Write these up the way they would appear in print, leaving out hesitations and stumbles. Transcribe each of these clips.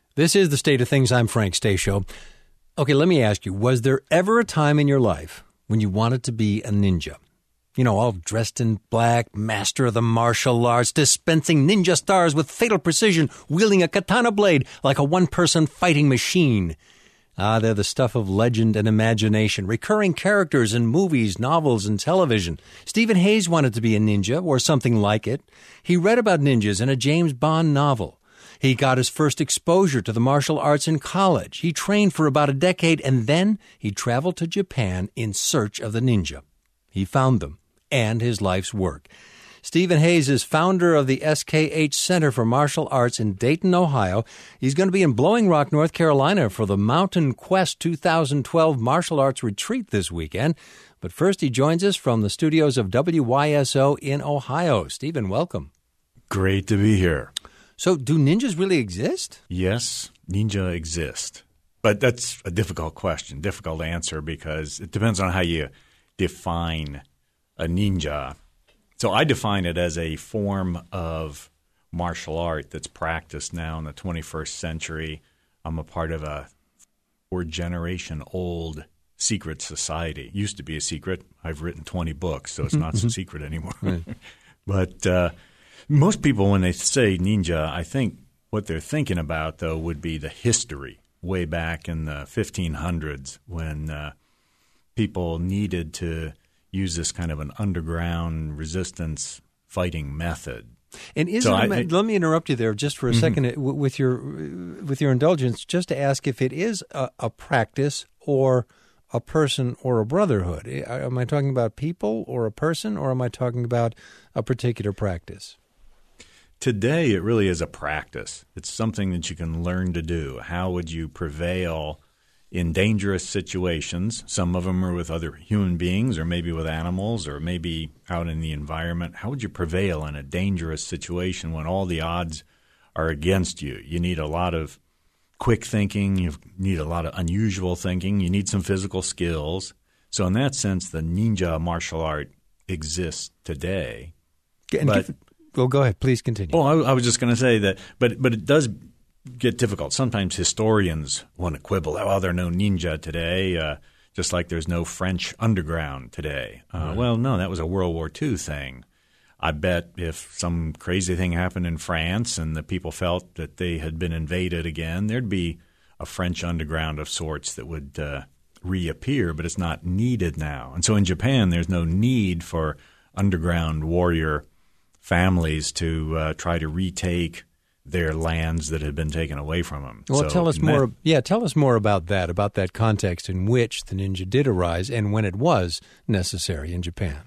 This is The State of Things. I'm Frank Stasio. Okay, let me ask you, was there ever a time in your life when you wanted to be a ninja? You know, all dressed in black, master of the martial arts, dispensing ninja stars with fatal precision, wielding a katana blade like a one-person fighting machine. They're the stuff of legend and imagination, recurring characters in movies, novels, and television. Stephen Hayes wanted to be a ninja, or something like it. He read about ninjas in a James Bond novel. He got his first exposure to the martial arts in college. He trained for about a decade, and then he traveled to Japan in search of the ninja. He found them, and his life's work. Stephen Hayes is founder of the SKH Center for Martial Arts in Dayton, Ohio. He's going to be in Blowing Rock, North Carolina for the Mountain Quest 2012 Martial Arts Retreat this weekend. But first, he joins us from the studios of WYSO in Ohio. Stephen, welcome. Great to be here. So, do ninjas really exist? Yes, ninja exist. But that's a difficult question, difficult to answer, because it depends on how you define a ninja. So I define it as a form of martial art that's practiced now in the 21st century. I'm a part of a 4-generation-old secret society. It used to be a secret. I've written 20 books, so it's not so secret anymore. Right. But most people, when they say ninja, I think what they're thinking about, though, would be the history way back in the 1500s when people needed to use this kind of an underground resistance fighting method. And let me interrupt you there just for a second with your indulgence, just to ask if it is a practice or a person or a brotherhood. Am I talking about people or a person, or am I talking about a particular practice? Today, it really is a practice. It's something that you can learn to do. How would you prevail in dangerous situations? Some of them are with other human beings, or maybe with animals, or maybe out in the environment. How would you prevail in a dangerous situation when all the odds are against you? You need a lot of quick thinking. You need a lot of unusual thinking. You need some physical skills. So in that sense, the ninja martial art exists today. Go ahead. Please continue. Well, I was just going to say that, but it does get difficult. Sometimes historians want to quibble. Oh, there are no ninja today, just like there's no French underground today. Well, no, that was a World War II thing. I bet if some crazy thing happened in France and the people felt that they had been invaded again, there'd be a French underground of sorts that would reappear, but it's not needed now. And so in Japan, there's no need for underground warrior families to try to retake their lands that had been taken away from them. Well, tell us more. Tell us more about that context in which the ninja did arise and when it was necessary in Japan.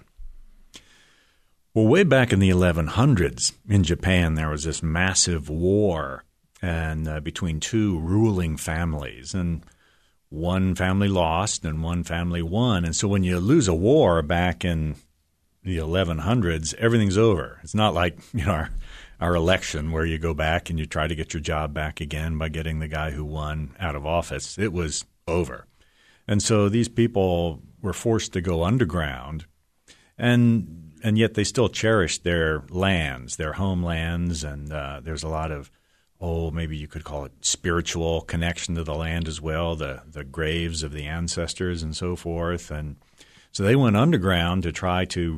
Well, way back in the 1100s in Japan, there was this massive war and between two ruling families, and one family lost and one family won. And so when you lose a war back in the 1100s, everything's over. It's not like our election where you go back and you try to get your job back again by getting the guy who won out of office. It was over. And so these people were forced to go underground, and yet they still cherished their lands, their homelands, and there's a lot of, maybe you could call it spiritual connection to the land as well, the graves of the ancestors and so forth. And so they went underground to try to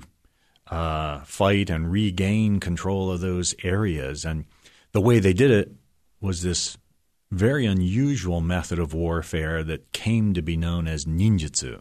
fight and regain control of those areas. And the way they did it was this very unusual method of warfare that came to be known as ninjutsu.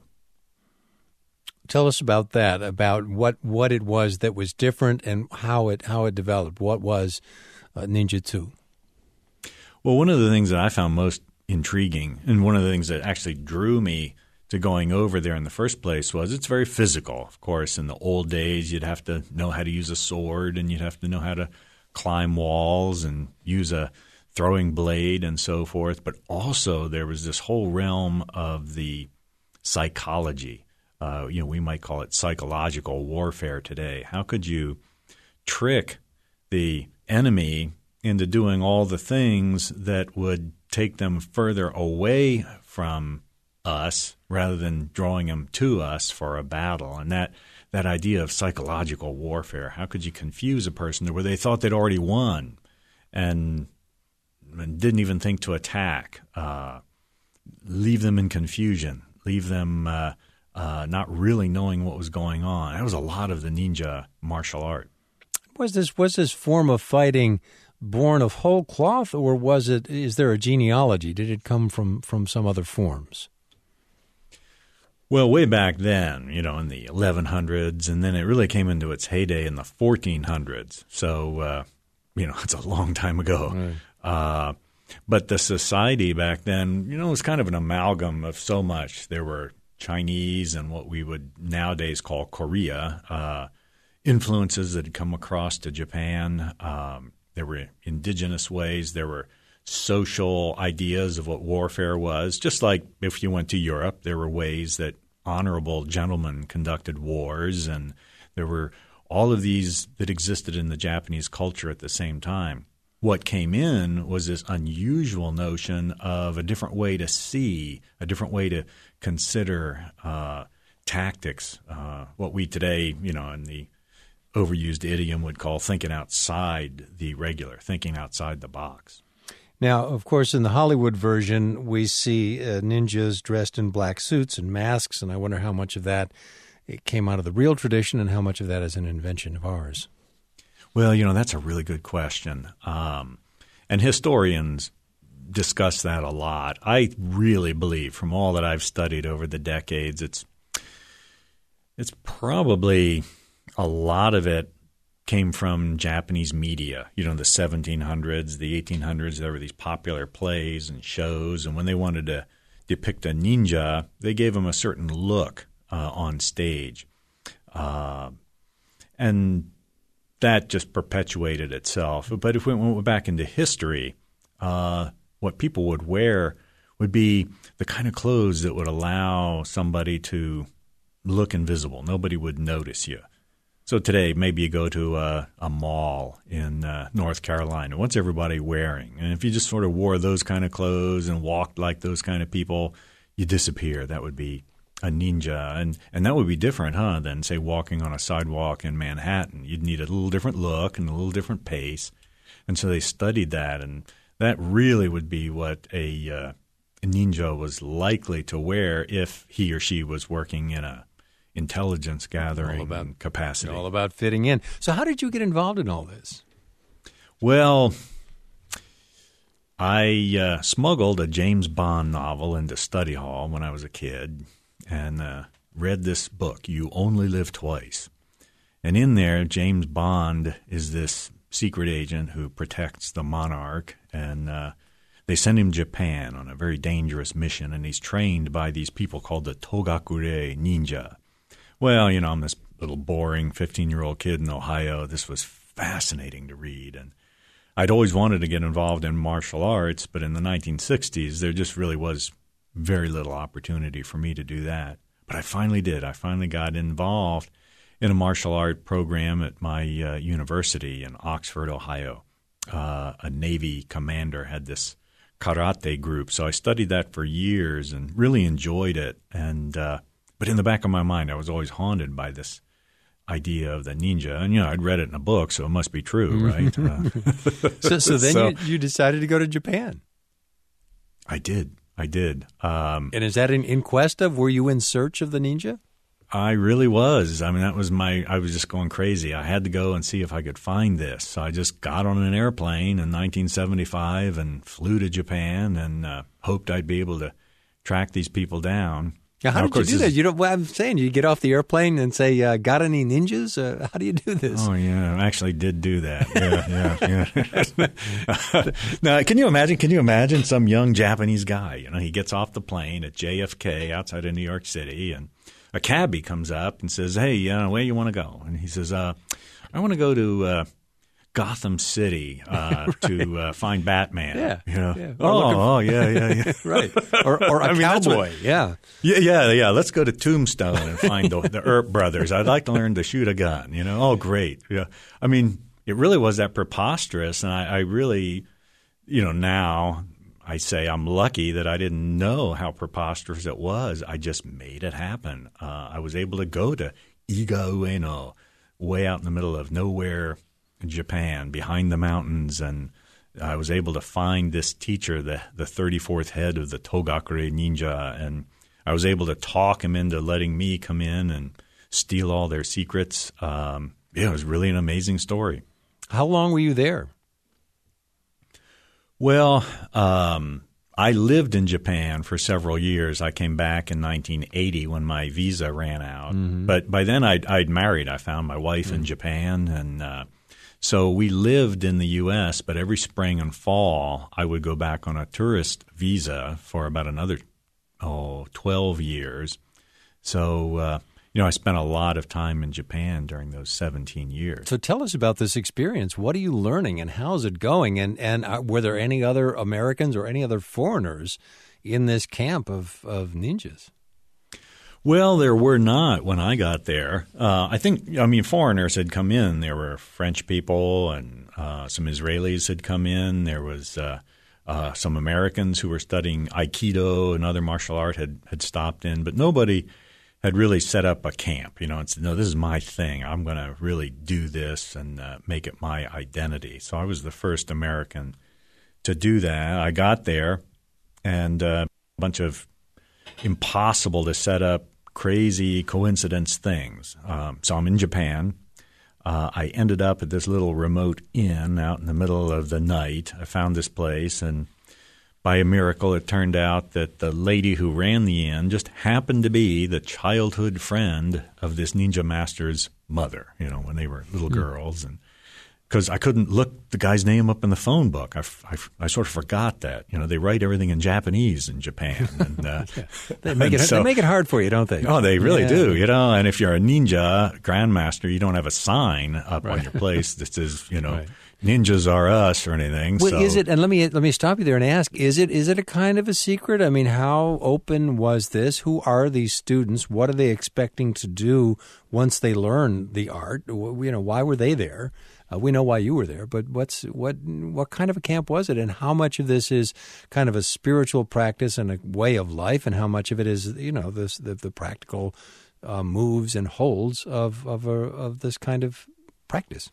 Tell us about that, about what it was that was different and how it developed. What was ninjutsu? Well, one of the things that I found most intriguing, and one of the things that actually drew me to going over there in the first place, was it's very physical. Of course, in the old days, you'd have to know how to use a sword, and you'd have to know how to climb walls and use a throwing blade and so forth. But also there was this whole realm of the psychology. We might call it psychological warfare today. How could you trick the enemy into doing all the things that would take them further away from us rather than drawing them to us for a battle? And that idea of psychological warfare, how could you confuse a person to where they thought they'd already won? And and didn't even think to attack, leave them in confusion, leave them not really knowing what was going on. That was a lot of the ninja martial art. Was this form of fighting born of whole cloth, or is there a genealogy? Did it come from some other forms? Well, way back then, in the 1100s, and then it really came into its heyday in the 1400s. So, it's a long time ago. Right. But the society back then, was kind of an amalgam of so much. There were Chinese and what we would nowadays call Korea, influences that had come across to Japan. There were indigenous ways. There were social ideas of what warfare was. Just like if you went to Europe, there were ways that honorable gentlemen conducted wars, and there were all of these that existed in the Japanese culture at the same time. What came in was this unusual notion of a different way to see, a different way to consider tactics, what we today, in the overused idiom would call thinking outside the regular, thinking outside the box. Now, of course, in the Hollywood version, we see ninjas dressed in black suits and masks, and I wonder how much of that it came out of the real tradition and how much of that is an invention of ours. Well, that's a really good question. And historians discuss that a lot. I really believe, from all that I've studied over the decades, it's probably a lot of it came from Japanese media. The 1700s, the 1800s, there were these popular plays and shows, and when they wanted to depict a ninja, they gave him a certain look on stage. And that just perpetuated itself. But if we went back into history, what people would wear would be the kind of clothes that would allow somebody to look invisible. Nobody would notice you. So today, maybe you go to a mall in North Carolina. What's everybody wearing? And if you just sort of wore those kind of clothes and walked like those kind of people, you disappear. That would be a ninja. And that would be different, than, say, walking on a sidewalk in Manhattan. You'd need a little different look and a little different pace. And so they studied that, and that really would be what a ninja was likely to wear if he or she was working in a intelligence gathering capacity. All about fitting in. So how did you get involved in all this? Well, I smuggled a James Bond novel into study hall when I was a kid and read this book, You Only Live Twice. And in there, James Bond is this secret agent who protects the monarch, and they send him to Japan on a very dangerous mission, and he's trained by these people called the Togakure Ninja. Well, I'm this little boring 15-year-old kid in Ohio. This was fascinating to read. And I'd always wanted to get involved in martial arts, but in the 1960s, there just really was very little opportunity for me to do that. But I finally did. I finally got involved in a martial art program at my university in Oxford, Ohio. A Navy commander had this karate group, so I studied that for years and really enjoyed it. And but in the back of my mind, I was always haunted by this idea of the ninja. And, I'd read it in a book, so it must be true, right? So then you decided to go to Japan. I did. And is that in quest of, were you in search of the ninja? I really was. I mean, that was I was just going crazy. I had to go and see if I could find this. So I just got on an airplane in 1975 and flew to Japan and hoped I'd be able to track these people down. Now, how did you do that? I'm saying, you get off the airplane and say, got any ninjas? How do you do this? Oh, yeah. I actually did do that. Yeah. Now, can you imagine some young Japanese guy? He gets off the plane at JFK outside of New York City, and a cabbie comes up and says, hey, where you want to go? And he says, I want to go to Gotham City to find Batman. Yeah. Yeah. Yeah. Right. Or a cowboy. Yeah. Yeah. Let's go to Tombstone and find the Earp brothers. I'd like to learn to shoot a gun. Oh, great. Yeah. I mean, it really was that preposterous, and I really, now I say I'm lucky that I didn't know how preposterous it was. I just made it happen. I was able to go to Iga Ueno, way out in the middle of nowhere, Japan, behind the mountains, and I was able to find this teacher, the 34th head of the Togakure ninja, and I was able to talk him into letting me come in and steal all their secrets. It was really an amazing story. How long were you there? Well, I lived in Japan for several years. I came back in 1980 when my visa ran out. Mm-hmm. But by then I'd married. I found my wife in Japan. And so we lived in the U.S., but every spring and fall I would go back on a tourist visa for about another 12 years. So I spent a lot of time in Japan during those 17 years. So tell us about this experience. What are you learning and how's it going? And were there any other Americans or any other foreigners in this camp of ninjas? Well, there were not when I got there. Foreigners had come in. There were French people and some Israelis had come in. There was some Americans who were studying Aikido and other martial art had stopped in, but nobody had really set up a camp, and said, no, this is my thing. I'm going to really do this and make it my identity. So I was the first American to do that. I got there, and a bunch of impossible to set up, crazy coincidence things. So I'm in Japan. I ended up at this little remote inn out in the middle of the night. I found this place, and by a miracle, it turned out that the lady who ran the inn just happened to be the childhood friend of this ninja master's mother, when they were little girls. And because I couldn't look the guy's name up in the phone book. I sort of forgot that. They write everything in Japanese in Japan. And, they make it hard for you, don't they? Oh, they really do, And if you're a ninja grandmaster, you don't have a sign up on your place that says, right. Ninjas are us or anything. Well, so. Is it? And let me stop you there and ask: Is it a kind of a secret? I mean, how open was this? Who are these students? What are they expecting to do once they learn the art? Why were they there? We know why you were there, but what kind of a camp was it, and how much of this is kind of a spiritual practice and a way of life, and how much of it is the practical moves and holds of this kind of practice?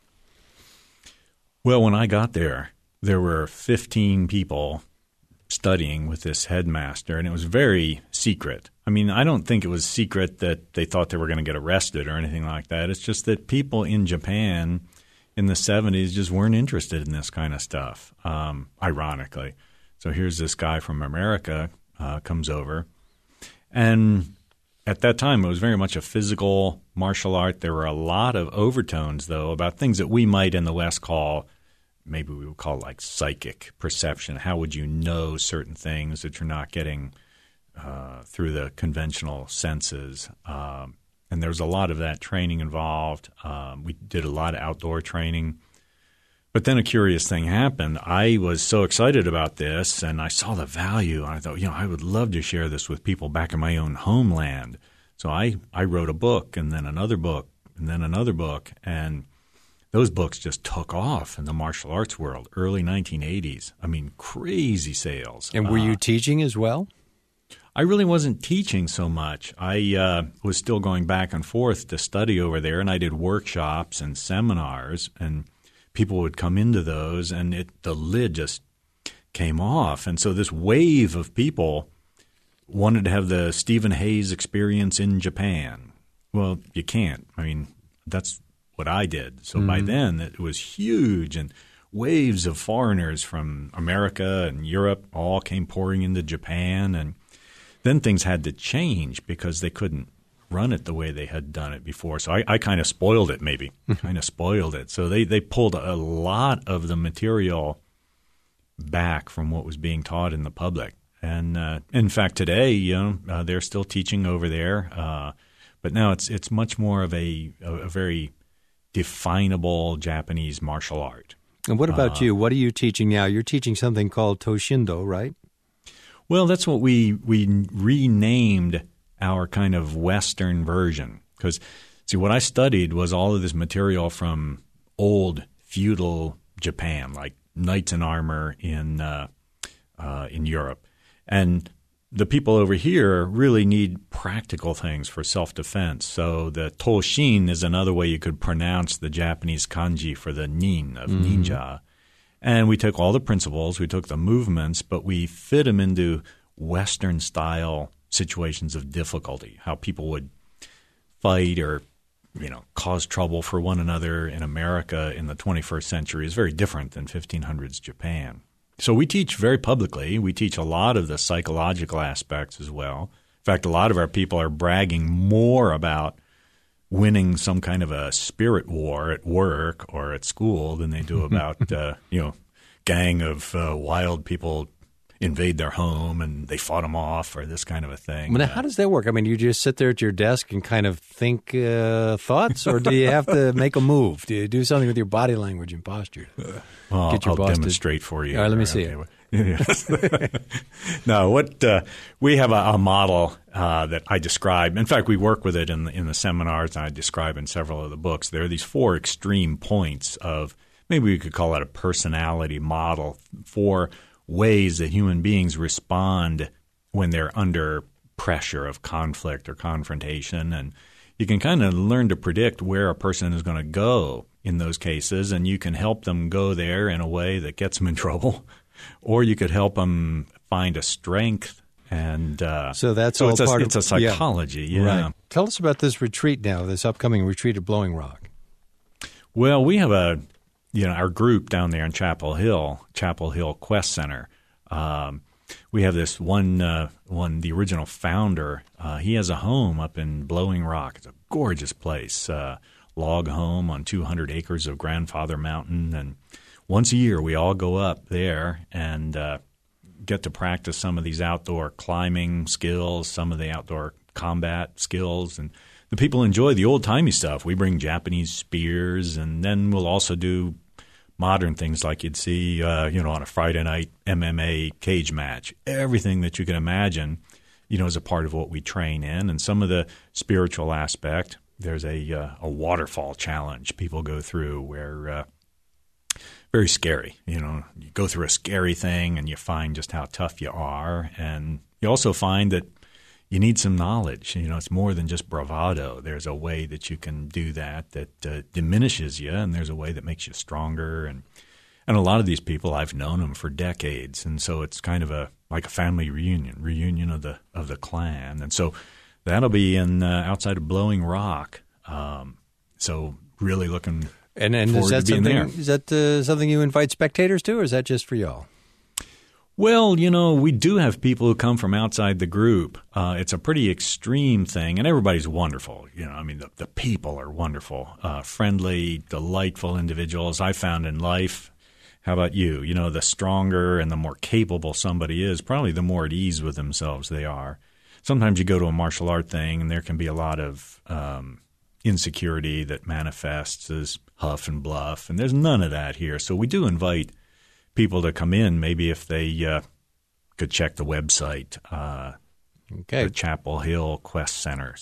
Well, when I got there were 15 people studying with this headmaster, and it was very secret. I mean, I don't think it was secret that they thought they were going to get arrested or anything like that. It's just that people in Japan in the 70s just weren't interested in this kind of stuff, ironically. So here's this guy from America comes over, and at that time, it was very much a physical martial art. There were a lot of overtones, though, about things that we might in the West maybe we would call like psychic perception. How would you know certain things that you're not getting through the conventional senses? And there was a lot of that training involved. We did a lot of outdoor training. But then a curious thing happened. I was so excited about this, and I saw the value, and I thought, I would love to share this with people back in my own homeland. So I wrote a book, and then another book, and then another book, and those books just took off in the martial arts world, early 1980s. I mean, crazy sales. And were you teaching as well? I really wasn't teaching so much. I was still going back and forth to study over there, and I did workshops and seminars, and people would come into those, and the lid just came off. And so this wave of people wanted to have the Stephen Hayes experience in Japan. Well, you can't. I mean, that's what I did. So by then it was huge, and waves of foreigners from America and Europe all came pouring into Japan. And then things had to change because they couldn't run it the way they had done it before. So I kind of spoiled it, maybe. Kind of spoiled it. So they pulled a lot of the material back from what was being taught in the public. And in fact, today, they're still teaching over there. But now it's much more of a very definable Japanese martial art. And what about you? What are you teaching now? You're teaching something called Toshindo, right? Well, that's what we renamed our kind of Western version. Because, see, what I studied was all of this material from old feudal Japan, like knights in armor in Europe. And the people over here really need practical things for self-defense. So the Toshin is another way you could pronounce the Japanese kanji for the nin of ninja. And we took all the principles, we took the movements, but we fit them into Western-style situations of difficulty, how people would fight or cause trouble for one another in America in the 21st century is very different than 1500s Japan. So we teach very publicly. We teach a lot of the psychological aspects as well. In fact, a lot of our people are bragging more about winning some kind of a spirit war at work or at school than they do about, gang of wild people invade their home and they fought them off or this kind of a thing. Now, how does that work? I mean, you just sit there at your desk and kind of think thoughts, or do you have to make a move? Do you do something with your body language and posture? Well, I'll demonstrate for you. All right, let me see it. No, we have a model that I describe. In fact, we work with it in the seminars, and I describe in several of the books. There are these 4 extreme points of, maybe we could call it a personality model, for ways that human beings respond when they're under pressure of conflict or confrontation. And you can kind of learn to predict where a person is going to go in those cases, and you can help them go there in a way that gets them in trouble, or you could help them find a strength. And so that's all part of it's a psychology. Yeah. Right. Tell us about this retreat now, this upcoming retreat at Blowing Rock. Well, we have our group down there in Chapel Hill Quest Center. We have this the original founder. He has a home up in Blowing Rock. It's a gorgeous place, log home on 200 acres of Grandfather Mountain. And once a year, we all go up there and get to practice some of these outdoor climbing skills, some of the outdoor combat skills, and the people enjoy the old-timey stuff. We bring Japanese spears, and then we'll also do modern things like you'd see, on a Friday night MMA cage match. Everything that you can imagine, is a part of what we train in. And some of the spiritual aspect, there's a waterfall challenge people go through where very scary. You go through a scary thing and you find just how tough you are. And you also find that you need some knowledge. It's more than just bravado. There's a way that you can do that diminishes you, and there's a way that makes you stronger. And a lot of these people, I've known them for decades, and so it's kind of like a family reunion of the clan. And so that'll be in outside of Blowing Rock. So really looking forward to being there. Is that something you invite spectators to, or is that just for y'all? Well, we do have people who come from outside the group. It's a pretty extreme thing, and everybody's wonderful. The people are wonderful, friendly, delightful individuals I found in life. How about you? The stronger and the more capable somebody is, probably the more at ease with themselves they are. Sometimes you go to a martial art thing, and there can be a lot of insecurity that manifests as huff and bluff, and there's none of that here. So we do invite people to come in, maybe if they could check the website, the Chapel Hill Quest Center,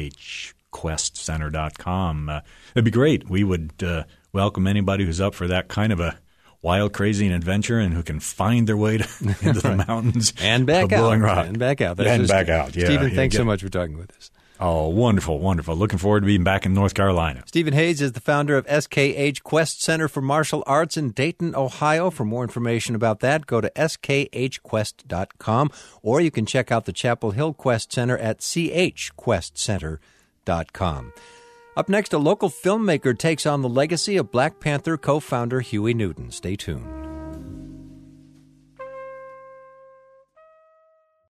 chquestcenter.com. It'd be great. We would welcome anybody who's up for that kind of a wild, crazy adventure and who can find their way into the mountains and back out. Blowing Rock. And back out. And back out. Yeah. Stephen, thanks so much for talking with us. Oh, wonderful, wonderful. Looking forward to being back in North Carolina. Stephen Hayes is the founder of SKH Quest Center for Martial Arts in Dayton, Ohio. For more information about that, go to skhquest.com, or you can check out the Chapel Hill Quest Center at chquestcenter.com. Up next, a local filmmaker takes on the legacy of Black Panther co-founder Huey Newton. Stay tuned.